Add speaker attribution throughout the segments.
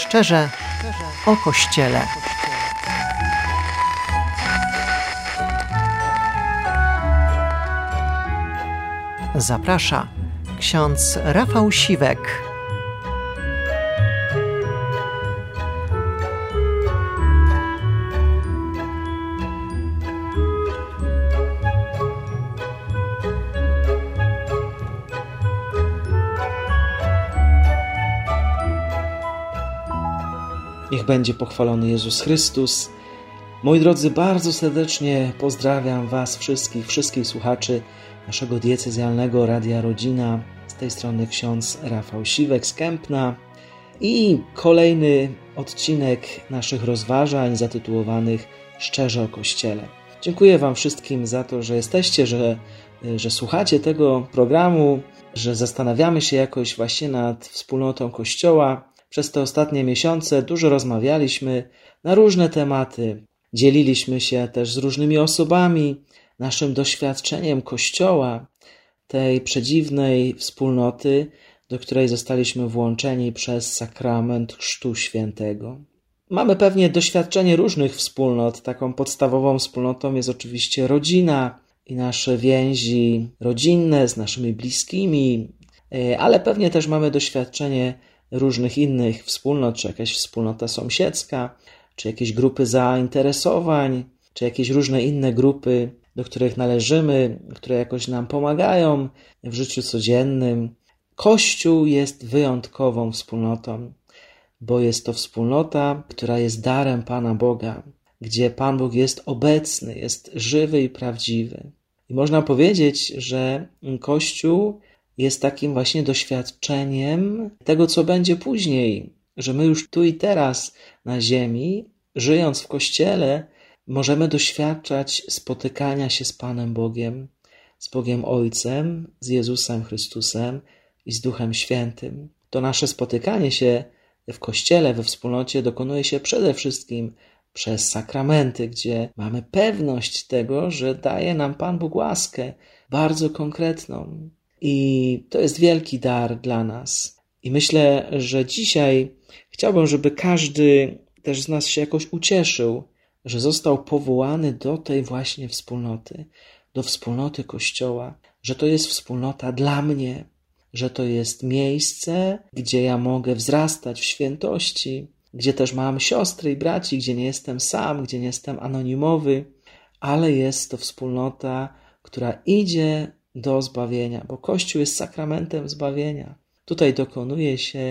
Speaker 1: Szczerze o Kościele. Zaprasza ksiądz Rafał Siwek.
Speaker 2: Niech będzie pochwalony Jezus Chrystus. Moi drodzy, bardzo serdecznie pozdrawiam Was wszystkich słuchaczy naszego diecezjalnego Radia Rodzina. Z tej strony ksiądz Rafał Siwek z Kępna i kolejny odcinek naszych rozważań zatytułowanych Szczerze o Kościele. Dziękuję Wam wszystkim za to, że jesteście, że słuchacie tego programu, że zastanawiamy się jakoś właśnie nad wspólnotą Kościoła. Przez te ostatnie miesiące dużo rozmawialiśmy na różne tematy. Dzieliliśmy się też z różnymi osobami naszym doświadczeniem Kościoła, tej przedziwnej wspólnoty, do której zostaliśmy włączeni przez sakrament Chrztu Świętego. Mamy pewnie doświadczenie różnych wspólnot. Taką podstawową wspólnotą jest oczywiście rodzina i nasze więzi rodzinne z naszymi bliskimi, ale pewnie też mamy doświadczenie różnych innych wspólnot, czy jakaś wspólnota sąsiedzka, czy jakieś grupy zainteresowań, czy jakieś różne inne grupy, do których należymy, które jakoś nam pomagają w życiu codziennym. Kościół jest wyjątkową wspólnotą, bo jest to wspólnota, która jest darem Pana Boga, gdzie Pan Bóg jest obecny, jest żywy i prawdziwy. I można powiedzieć, że Kościół jest takim właśnie doświadczeniem tego, co będzie później, że my już tu i teraz na ziemi, żyjąc w Kościele, możemy doświadczać spotykania się z Panem Bogiem, z Bogiem Ojcem, z Jezusem Chrystusem i z Duchem Świętym. To nasze spotykanie się w Kościele, we wspólnocie dokonuje się przede wszystkim przez sakramenty, gdzie mamy pewność tego, że daje nam Pan Bóg łaskę bardzo konkretną. I to jest wielki dar dla nas. I myślę, że dzisiaj chciałbym, żeby każdy też z nas się jakoś ucieszył, że został powołany do tej właśnie wspólnoty, do wspólnoty Kościoła, że to jest wspólnota dla mnie, że to jest miejsce, gdzie ja mogę wzrastać w świętości, gdzie też mam siostry i braci, gdzie nie jestem sam, gdzie nie jestem anonimowy, ale jest to wspólnota, która idzie do zbawienia, bo Kościół jest sakramentem zbawienia. Tutaj dokonuje się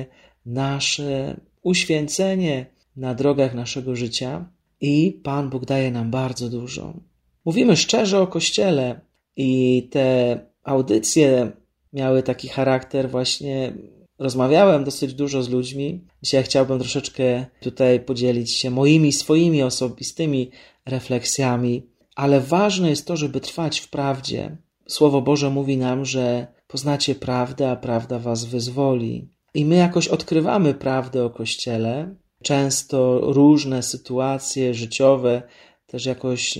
Speaker 2: nasze uświęcenie na drogach naszego życia i Pan Bóg daje nam bardzo dużo. Mówimy szczerze o Kościele i te audycje miały taki charakter właśnie, rozmawiałem dosyć dużo z ludźmi. Dzisiaj chciałbym troszeczkę tutaj podzielić się swoimi osobistymi refleksjami, ale ważne jest to, żeby trwać w prawdzie. Słowo Boże mówi nam, że poznacie prawdę, a prawda was wyzwoli. I my jakoś odkrywamy prawdę o Kościele. Często różne sytuacje życiowe też jakoś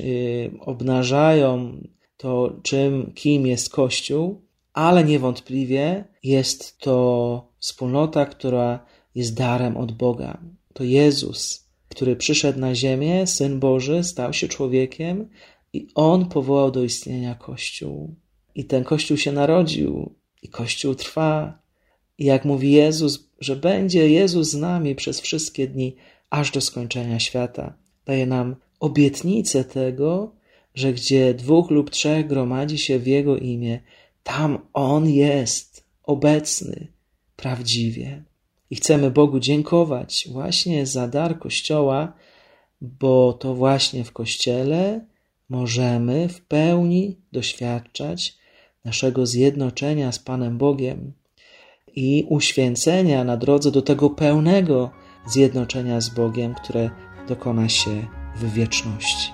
Speaker 2: obnażają to, kim jest Kościół, ale niewątpliwie jest to wspólnota, która jest darem od Boga. To Jezus, który przyszedł na ziemię, Syn Boży, stał się człowiekiem i On powołał do istnienia Kościół. I ten Kościół się narodził i Kościół trwa. I jak mówi Jezus, że będzie Jezus z nami przez wszystkie dni, aż do skończenia świata. Daje nam obietnicę tego, że gdzie 2 lub 3 gromadzi się w Jego imię, tam On jest obecny prawdziwie. I chcemy Bogu dziękować właśnie za dar Kościoła, bo to właśnie w Kościele możemy w pełni doświadczać naszego zjednoczenia z Panem Bogiem i uświęcenia na drodze do tego pełnego zjednoczenia z Bogiem, które dokona się w wieczności.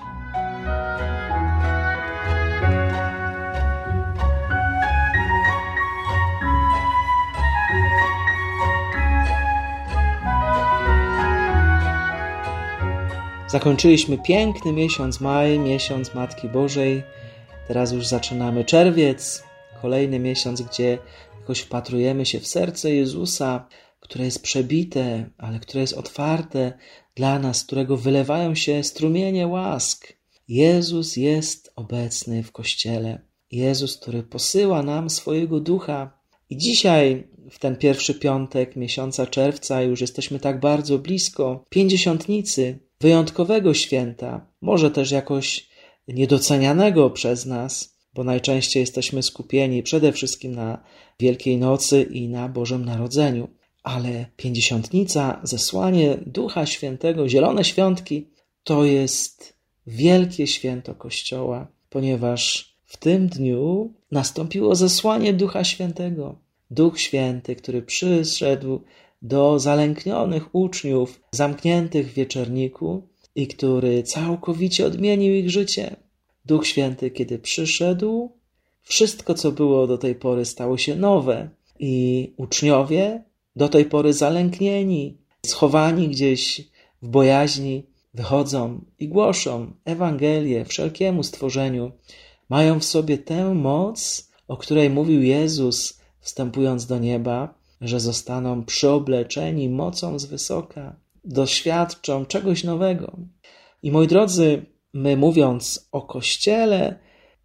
Speaker 2: Zakończyliśmy piękny miesiąc maj, miesiąc Matki Bożej. Teraz już zaczynamy czerwiec, kolejny miesiąc, gdzie jakoś wpatrujemy się w serce Jezusa, które jest przebite, ale które jest otwarte dla nas, z którego wylewają się strumienie łask. Jezus jest obecny w Kościele. Jezus, który posyła nam swojego Ducha. I dzisiaj, w ten pierwszy piątek miesiąca czerwca, już jesteśmy tak bardzo blisko Pięćdziesiątnicy, wyjątkowego święta, może też jakoś niedocenianego przez nas, bo najczęściej jesteśmy skupieni przede wszystkim na Wielkiej Nocy i na Bożym Narodzeniu. Ale Pięćdziesiątnica, zesłanie Ducha Świętego, Zielone Świątki, to jest wielkie święto Kościoła, ponieważ w tym dniu nastąpiło zesłanie Ducha Świętego. Duch Święty, który przyszedł do zalęknionych uczniów zamkniętych w wieczerniku i który całkowicie odmienił ich życie. Duch Święty, kiedy przyszedł, wszystko, co było do tej pory, stało się nowe i uczniowie, do tej pory zalęknieni, schowani gdzieś w bojaźni, wychodzą i głoszą Ewangelię wszelkiemu stworzeniu. Mają w sobie tę moc, o której mówił Jezus, wstępując do nieba, że zostaną przyobleczeni mocą z wysoka, doświadczą czegoś nowego. I moi drodzy, my mówiąc o Kościele,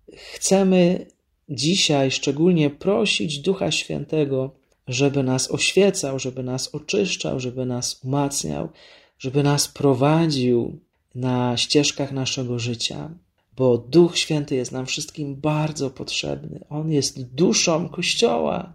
Speaker 2: chcemy dzisiaj szczególnie prosić Ducha Świętego, żeby nas oświecał, żeby nas oczyszczał, żeby nas umacniał, żeby nas prowadził na ścieżkach naszego życia, bo Duch Święty jest nam wszystkim bardzo potrzebny. On jest duszą Kościoła.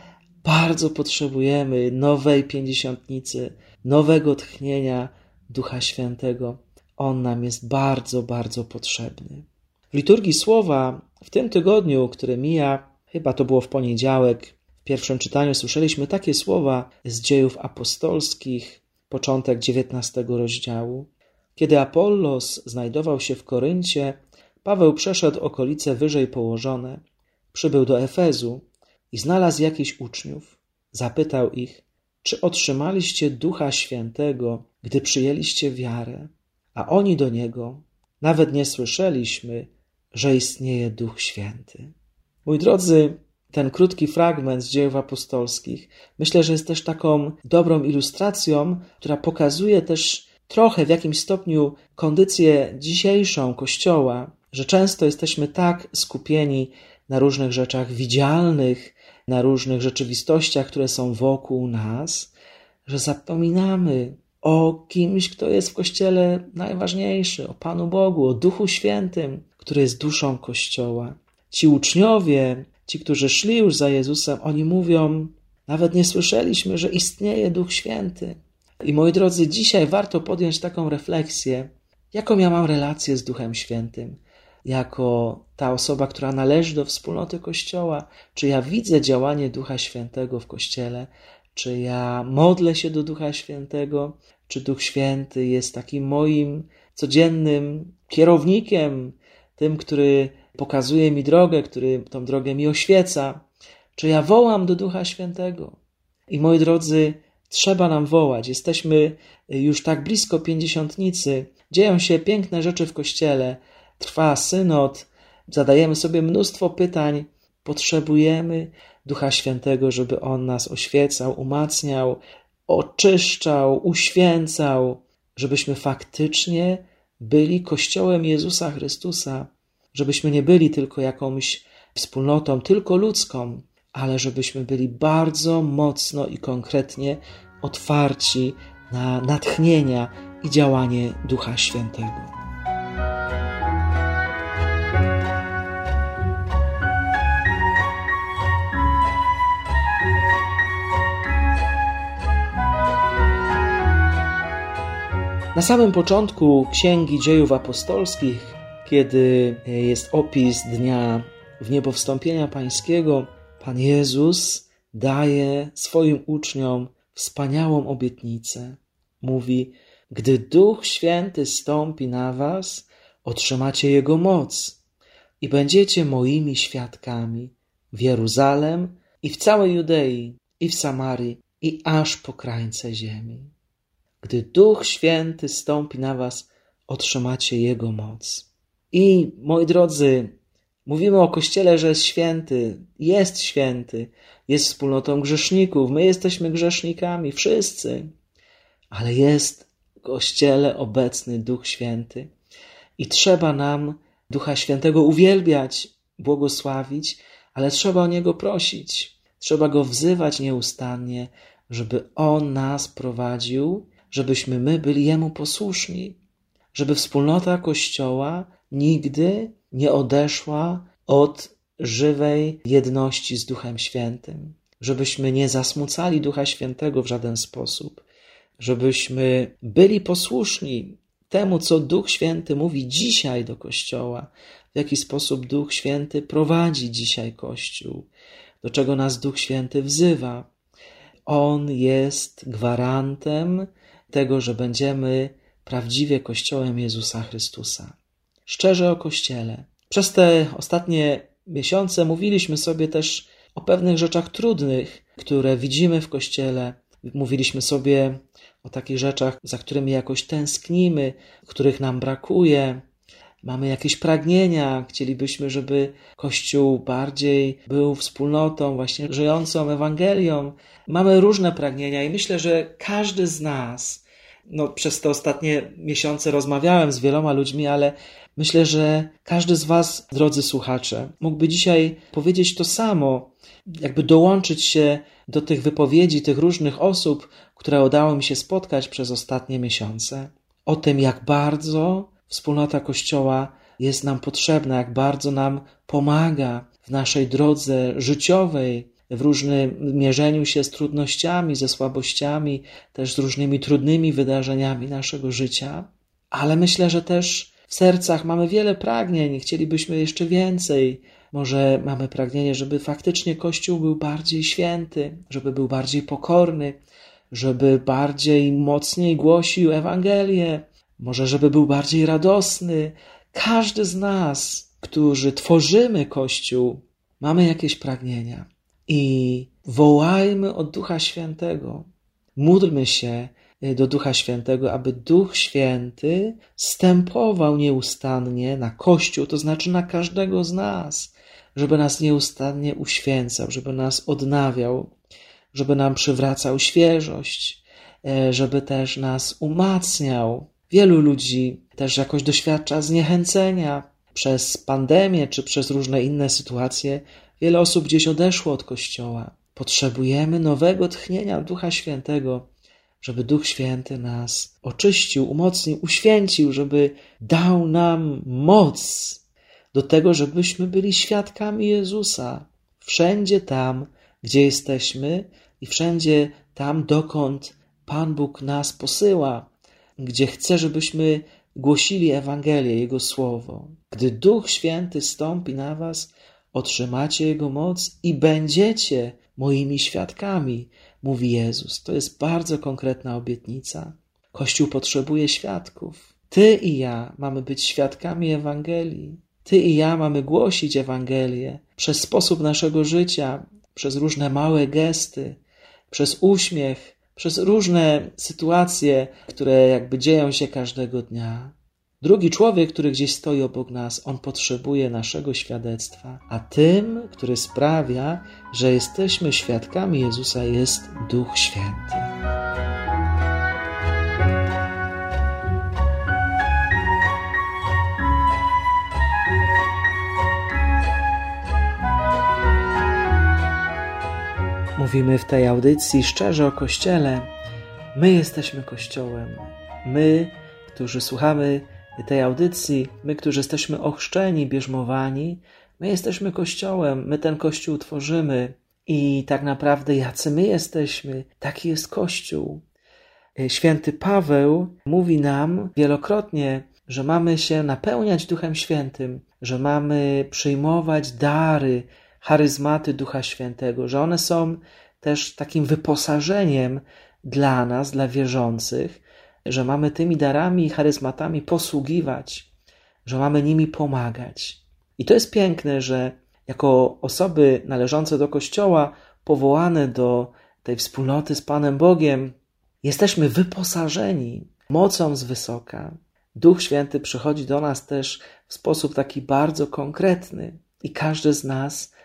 Speaker 2: Bardzo potrzebujemy nowej Pięćdziesiątnicy, nowego tchnienia Ducha Świętego. On nam jest bardzo, bardzo potrzebny. W liturgii Słowa w tym tygodniu, który mija, chyba to było w poniedziałek, w pierwszym czytaniu słyszeliśmy takie słowa z Dziejów Apostolskich, początek 19 rozdziału. Kiedy Apollos znajdował się w Koryncie, Paweł przeszedł okolice wyżej położone, przybył do Efezu i znalazł jakichś uczniów. Zapytał ich, czy otrzymaliście Ducha Świętego, gdy przyjęliście wiarę? A oni do niego, nawet nie słyszeliśmy, że istnieje Duch Święty. Mój drodzy, ten krótki fragment z Dziejów Apostolskich myślę, że jest też taką dobrą ilustracją, która pokazuje też trochę w jakimś stopniu kondycję dzisiejszą Kościoła, że często jesteśmy tak skupieni na różnych rzeczach widzialnych, na różnych rzeczywistościach, które są wokół nas, że zapominamy o kimś, kto jest w Kościele najważniejszy, o Panu Bogu, o Duchu Świętym, który jest duszą Kościoła. Ci uczniowie, ci, którzy szli już za Jezusem, oni mówią, nawet nie słyszeliśmy, że istnieje Duch Święty. I moi drodzy, dzisiaj warto podjąć taką refleksję, jaką ja mam relację z Duchem Świętym, jako ta osoba, która należy do wspólnoty Kościoła, czy ja widzę działanie Ducha Świętego w Kościele, czy ja modlę się do Ducha Świętego, czy Duch Święty jest takim moim codziennym kierownikiem, tym, który pokazuje mi drogę, który tą drogę mi oświeca, czy ja wołam do Ducha Świętego. I moi drodzy, trzeba nam wołać. Jesteśmy już tak blisko Pięćdziesiątnicy. Dzieją się piękne rzeczy w Kościele. Trwa synod. Zadajemy sobie mnóstwo pytań. Potrzebujemy Ducha Świętego, żeby On nas oświecał, umacniał, oczyszczał, uświęcał, żebyśmy faktycznie byli Kościołem Jezusa Chrystusa, żebyśmy nie byli tylko jakąś wspólnotą, tylko ludzką, ale żebyśmy byli bardzo mocno i konkretnie otwarci na natchnienia i działanie Ducha Świętego. Na samym początku Księgi Dziejów Apostolskich, kiedy jest opis dnia wniebowstąpienia Pańskiego, Pan Jezus daje swoim uczniom wspaniałą obietnicę. Mówi, gdy Duch Święty stąpi na was, otrzymacie Jego moc i będziecie moimi świadkami w Jeruzalem i w całej Judei i w Samarii i aż po krańce ziemi. Gdy Duch Święty stąpi na was, otrzymacie Jego moc. I moi drodzy, mówimy o Kościele, że jest święty. jest wspólnotą grzeszników. My jesteśmy grzesznikami, wszyscy. Ale jest w Kościele obecny Duch Święty. I trzeba nam Ducha Świętego uwielbiać, błogosławić, ale trzeba o Niego prosić. Trzeba Go wzywać nieustannie, żeby On nas prowadził, żebyśmy my byli Jemu posłuszni. Żeby wspólnota Kościoła nigdy nie odeszła od żywej jedności z Duchem Świętym. Żebyśmy nie zasmucali Ducha Świętego w żaden sposób. Żebyśmy byli posłuszni temu, co Duch Święty mówi dzisiaj do Kościoła. W jaki sposób Duch Święty prowadzi dzisiaj Kościół. Do czego nas Duch Święty wzywa. On jest gwarantem tego, że będziemy prawdziwie Kościołem Jezusa Chrystusa. Szczerze o Kościele. Przez te ostatnie miesiące mówiliśmy sobie też o pewnych rzeczach trudnych, które widzimy w Kościele. Mówiliśmy sobie o takich rzeczach, za którymi jakoś tęsknimy, których nam brakuje. Mamy jakieś pragnienia, chcielibyśmy, żeby Kościół bardziej był wspólnotą właśnie żyjącą Ewangelią. Mamy różne pragnienia i myślę, że każdy z nas, przez te ostatnie miesiące rozmawiałem z wieloma ludźmi, ale myślę, że każdy z was, drodzy słuchacze, mógłby dzisiaj powiedzieć to samo, jakby dołączyć się do tych wypowiedzi, tych różnych osób, które udało mi się spotkać przez ostatnie miesiące. O tym, jak bardzo wspólnota Kościoła jest nam potrzebna, jak bardzo nam pomaga w naszej drodze życiowej, w różnym mierzeniu się z trudnościami, ze słabościami, też z różnymi trudnymi wydarzeniami naszego życia. Ale myślę, że też w sercach mamy wiele pragnień, chcielibyśmy jeszcze więcej. Może mamy pragnienie, żeby faktycznie Kościół był bardziej święty, żeby był bardziej pokorny, żeby bardziej mocniej głosił Ewangelię, może żeby był bardziej radosny. Każdy z nas, którzy tworzymy Kościół, mamy jakieś pragnienia. I wołajmy od Ducha Świętego. Módlmy się do Ducha Świętego, aby Duch Święty zstępował nieustannie na Kościół, to znaczy na każdego z nas, żeby nas nieustannie uświęcał, żeby nas odnawiał, żeby nam przywracał świeżość, żeby też nas umacniał. Wielu ludzi też jakoś doświadcza zniechęcenia przez pandemię czy przez różne inne sytuacje. Wiele osób gdzieś odeszło od Kościoła. Potrzebujemy nowego tchnienia Ducha Świętego, żeby Duch Święty nas oczyścił, umocnił, uświęcił, żeby dał nam moc do tego, żebyśmy byli świadkami Jezusa. Wszędzie tam, gdzie jesteśmy i wszędzie tam, dokąd Pan Bóg nas posyła, gdzie chce, żebyśmy głosili Ewangelię, Jego Słowo. Gdy Duch Święty stąpi na was, otrzymacie Jego moc i będziecie moimi świadkami, mówi Jezus. To jest bardzo konkretna obietnica. Kościół potrzebuje świadków. Ty i ja mamy być świadkami Ewangelii. Ty i ja mamy głosić Ewangelię przez sposób naszego życia, przez różne małe gesty, przez uśmiech, przez różne sytuacje, które jakby dzieją się każdego dnia. Drugi człowiek, który gdzieś stoi obok nas, on potrzebuje naszego świadectwa, a tym, który sprawia, że jesteśmy świadkami Jezusa, jest Duch Święty. Mówimy w tej audycji szczerze o Kościele. My jesteśmy Kościołem. My, którzy słuchamy tej audycji, my, którzy jesteśmy ochrzczeni, bierzmowani, my jesteśmy Kościołem, my ten Kościół tworzymy i tak naprawdę jacy my jesteśmy, taki jest Kościół. Święty Paweł mówi nam wielokrotnie, że mamy się napełniać Duchem Świętym, że mamy przyjmować dary, charyzmaty Ducha Świętego, że one są też takim wyposażeniem dla nas, dla wierzących, że mamy tymi darami i charyzmatami posługiwać, że mamy nimi pomagać. I to jest piękne, że jako osoby należące do Kościoła, powołane do tej wspólnoty z Panem Bogiem, jesteśmy wyposażeni mocą z wysoka. Duch Święty przychodzi do nas też w sposób taki bardzo konkretny i każdy z nas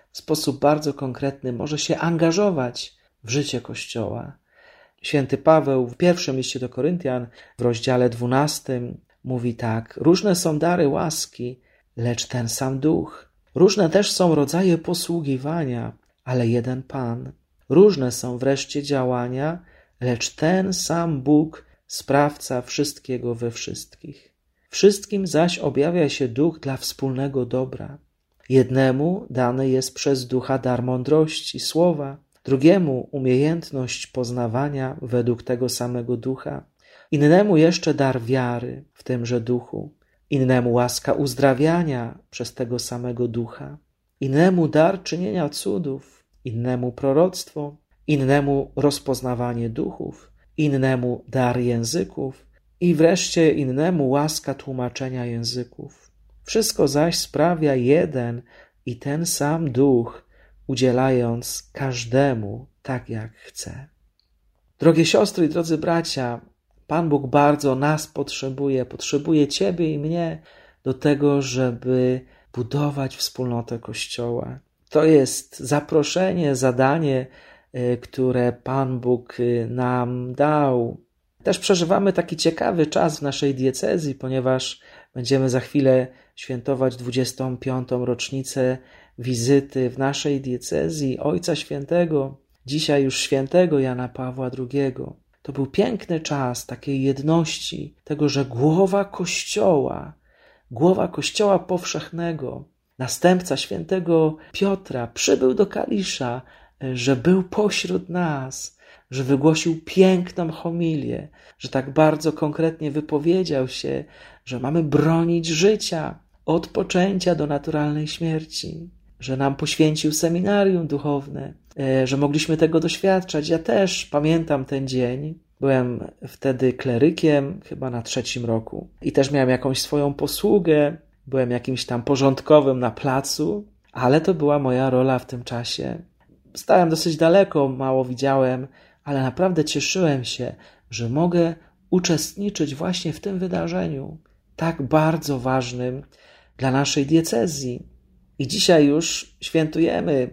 Speaker 2: w sposób bardzo konkretny może się angażować w życie Kościoła. Święty Paweł w pierwszym liście do Koryntian w rozdziale 12 mówi tak: różne są dary łaski, lecz ten sam Duch. Różne też są rodzaje posługiwania, ale jeden Pan. Różne są wreszcie działania, lecz ten sam Bóg, sprawca wszystkiego we wszystkich. Wszystkim zaś objawia się Duch dla wspólnego dobra. Jednemu dany jest przez Ducha dar mądrości, słowa, drugiemu umiejętność poznawania według tego samego Ducha, innemu jeszcze dar wiary w tymże Duchu, innemu łaska uzdrawiania przez tego samego Ducha, innemu dar czynienia cudów, innemu proroctwo, innemu rozpoznawanie duchów, innemu dar języków i wreszcie innemu łaska tłumaczenia języków. Wszystko zaś sprawia jeden i ten sam Duch, udzielając każdemu tak, jak chce. Drogie siostry i drodzy bracia, Pan Bóg bardzo nas potrzebuje Ciebie i mnie do tego, żeby budować wspólnotę Kościoła. To jest zaproszenie, zadanie, które Pan Bóg nam dał. Też przeżywamy taki ciekawy czas w naszej diecezji, ponieważ będziemy za chwilę świętować 25. rocznicę wizyty w naszej diecezji Ojca Świętego, dzisiaj już świętego Jana Pawła II. To był piękny czas takiej jedności, tego, że głowa Kościoła powszechnego, następca świętego Piotra przybył do Kalisza, że był pośród nas, że wygłosił piękną homilię, że tak bardzo konkretnie wypowiedział się, że mamy bronić życia od poczęcia do naturalnej śmierci, że nam poświęcił seminarium duchowne, że mogliśmy tego doświadczać. Ja też pamiętam ten dzień. Byłem wtedy klerykiem, chyba na 3. roku i też miałem jakąś swoją posługę, byłem jakimś tam porządkowym na placu, ale to była moja rola w tym czasie. Stałem dosyć daleko, mało widziałem, ale naprawdę cieszyłem się, że mogę uczestniczyć właśnie w tym wydarzeniu, tak bardzo ważnym dla naszej diecezji. I dzisiaj już świętujemy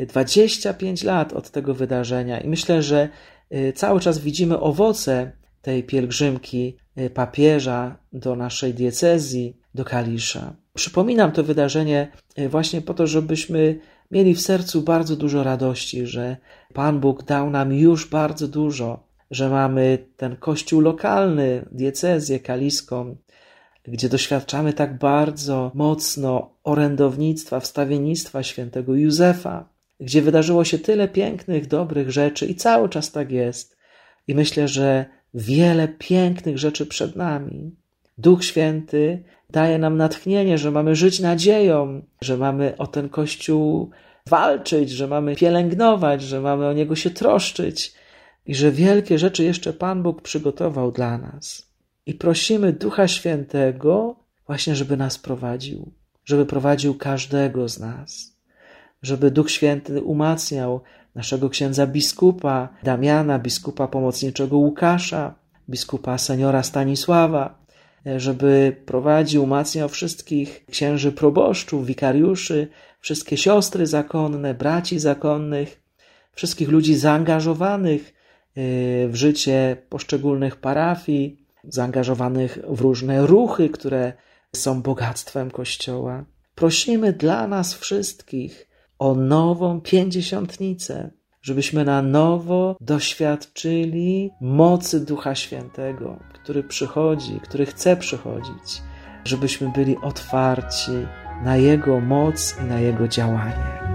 Speaker 2: 25 lat od tego wydarzenia i myślę, że cały czas widzimy owoce tej pielgrzymki papieża do naszej diecezji, do Kalisza. Przypominam to wydarzenie właśnie po to, żebyśmy mieli w sercu bardzo dużo radości, że Pan Bóg dał nam już bardzo dużo, że mamy ten kościół lokalny, diecezję kaliską, gdzie doświadczamy tak bardzo mocno orędownictwa, wstawiennictwa świętego Józefa, gdzie wydarzyło się tyle pięknych, dobrych rzeczy i cały czas tak jest. I myślę, że wiele pięknych rzeczy przed nami. Duch Święty daje nam natchnienie, że mamy żyć nadzieją, że mamy o ten Kościół walczyć, że mamy pielęgnować, że mamy o niego się troszczyć i że wielkie rzeczy jeszcze Pan Bóg przygotował dla nas. I prosimy Ducha Świętego właśnie, żeby nas prowadził, żeby prowadził każdego z nas, żeby Duch Święty umacniał naszego księdza biskupa Damiana, biskupa pomocniczego Łukasza, biskupa seniora Stanisława, żeby prowadził, umacniał wszystkich księży proboszczów, wikariuszy, wszystkie siostry zakonne, braci zakonnych, wszystkich ludzi zaangażowanych w życie poszczególnych parafii, zaangażowanych w różne ruchy, które są bogactwem Kościoła. Prosimy dla nas wszystkich o nową pięćdziesiątnicę, żebyśmy na nowo doświadczyli mocy Ducha Świętego, który przychodzi, który chce przychodzić, żebyśmy byli otwarci na Jego moc i na Jego działanie.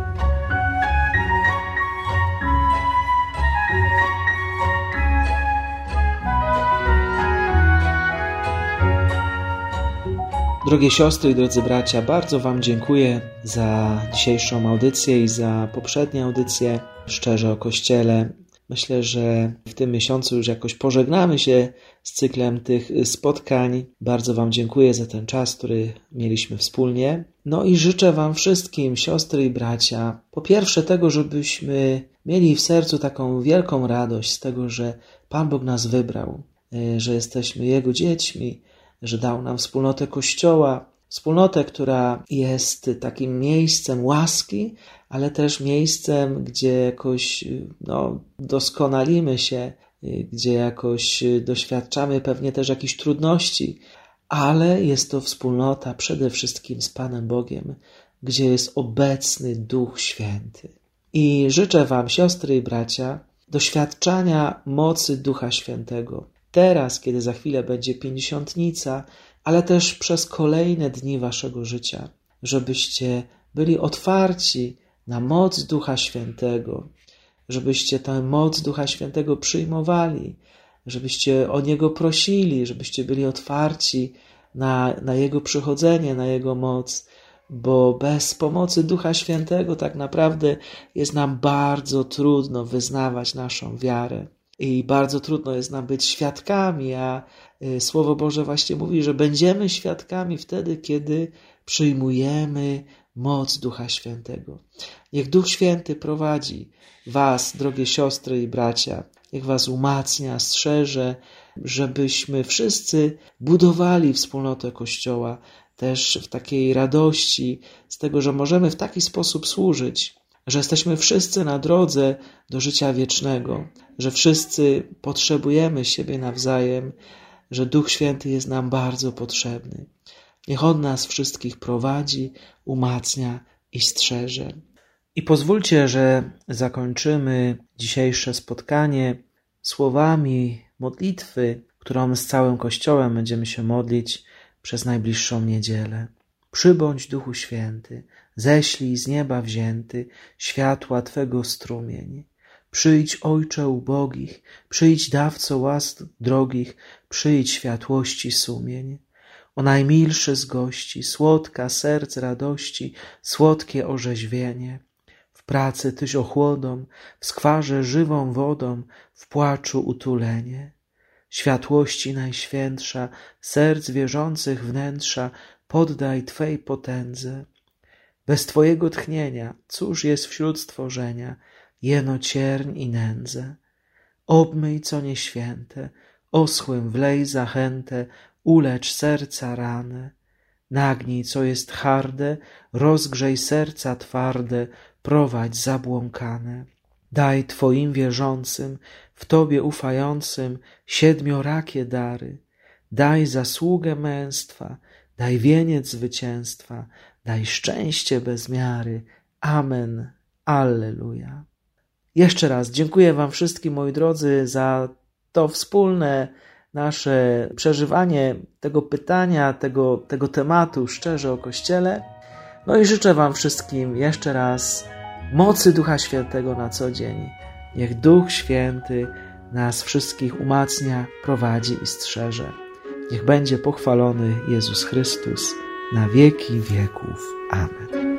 Speaker 2: Drogie siostry i drodzy bracia, bardzo Wam dziękuję za dzisiejszą audycję i za poprzednie audycje Szczerze o Kościele. Myślę, że w tym miesiącu już jakoś pożegnamy się z cyklem tych spotkań. Bardzo Wam dziękuję za ten czas, który mieliśmy wspólnie. No i życzę Wam wszystkim, siostry i bracia, po pierwsze tego, żebyśmy mieli w sercu taką wielką radość z tego, że Pan Bóg nas wybrał, że jesteśmy Jego dziećmi, że dał nam wspólnotę Kościoła, Wspólnotę, która jest takim miejscem łaski, ale też miejscem, gdzie jakoś doskonalimy się, gdzie jakoś doświadczamy pewnie też jakichś trudności, ale jest to wspólnota przede wszystkim z Panem Bogiem, gdzie jest obecny Duch Święty. I życzę wam, siostry i bracia, doświadczania mocy Ducha Świętego. Teraz, kiedy za chwilę będzie pięćdziesiątnica, ale też przez kolejne dni waszego życia, żebyście byli otwarci na moc Ducha Świętego, żebyście tę moc Ducha Świętego przyjmowali, żebyście o Niego prosili, żebyście byli otwarci na Jego przychodzenie, na Jego moc, bo bez pomocy Ducha Świętego tak naprawdę jest nam bardzo trudno wyznawać naszą wiarę i bardzo trudno jest nam być świadkami, a Słowo Boże właśnie mówi, że będziemy świadkami wtedy, kiedy przyjmujemy moc Ducha Świętego. Niech Duch Święty prowadzi was, drogie siostry i bracia, niech was umacnia, strzeże, żebyśmy wszyscy budowali wspólnotę Kościoła też w takiej radości z tego, że możemy w taki sposób służyć, że jesteśmy wszyscy na drodze do życia wiecznego, że wszyscy potrzebujemy siebie nawzajem, że Duch Święty jest nam bardzo potrzebny. Niech On nas wszystkich prowadzi, umacnia i strzeże. I pozwólcie, że zakończymy dzisiejsze spotkanie słowami modlitwy, którą z całym Kościołem będziemy się modlić przez najbliższą niedzielę. Przybądź, Duchu Święty, ześlij z nieba wzięty światła Twego strumień. Przyjdź, Ojcze ubogich, przyjdź, dawco łask drogich, przyjdź, światłości sumień. O najmilszy z gości, słodka serc radości, słodkie orzeźwienie. W pracy Tyś ochłodą, w skwarze żywą wodą, w płaczu utulenie. Światłości najświętsza, serc wierzących wnętrza, poddaj Twej potędze. Bez Twojego tchnienia, cóż jest wśród stworzenia, jeno cierń i nędzę. Obmyj co nieświęte, oschłym wlej zachętę, ulecz serca ranę. Nagnij co jest harde, rozgrzej serca twarde, prowadź zabłąkane. Daj Twoim wierzącym, w Tobie ufającym, siedmiorakie dary. Daj zasługę męstwa, daj wieniec zwycięstwa, daj szczęście bez miary. Amen. Alleluja. Jeszcze raz dziękuję wam wszystkim, moi drodzy, za to wspólne nasze przeżywanie tego pytania, tego tematu szczerze o Kościele. No i życzę wam wszystkim jeszcze raz mocy Ducha Świętego na co dzień. Niech Duch Święty nas wszystkich umacnia, prowadzi i strzeże. Niech będzie pochwalony Jezus Chrystus na wieki wieków. Amen.